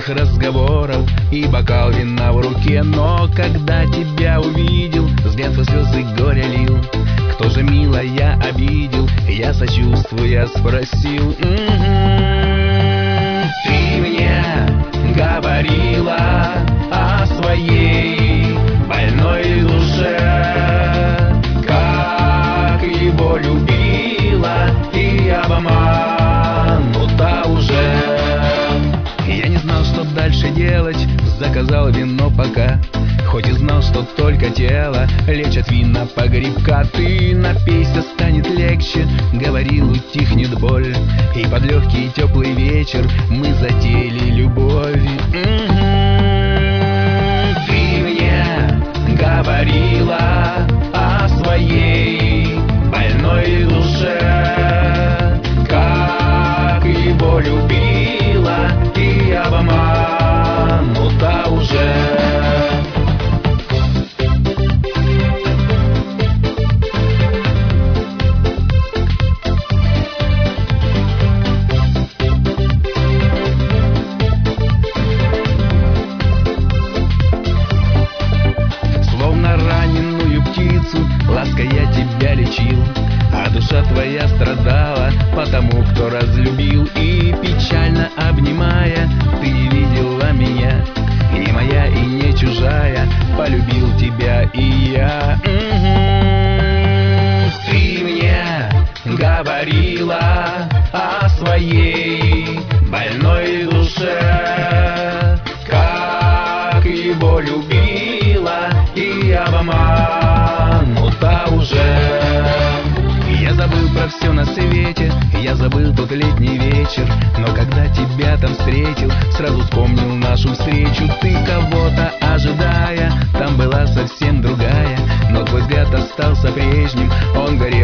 наших разговоров и бокал вина в руке. Но когда тебя увидел, взгляд свой слезы горя лил. Кто же, милая, обидел? Я, сочувствуя, спросил: ты мне говорила о своей больной душе, как его любила и обманута уже. Я не знал, что дальше делать, заказал вино пока, хоть и знал, что только тело лечат вина погребка. Ты напейся, станет легче, говорил, утихнет боль. И под легкий теплый вечер мы затеяли любовь. Ты мне говорила о своей больной душе, как его любила и обманута уже. Лаской я тебя лечил, а душа твоя страдала потому, кто разлюбил. И печально обнимая, ты не видела меня, не моя и не чужая, полюбил тебя и я. Ты мне говорила о своей больной душе, как его любила и обманута уже. Я забыл про все на свете, я забыл тот летний вечер, но когда тебя там встретил, сразу вспомнил нашу встречу. Ты кого-то ожидая, там была совсем другая, но твой взгляд остался прежним, он горел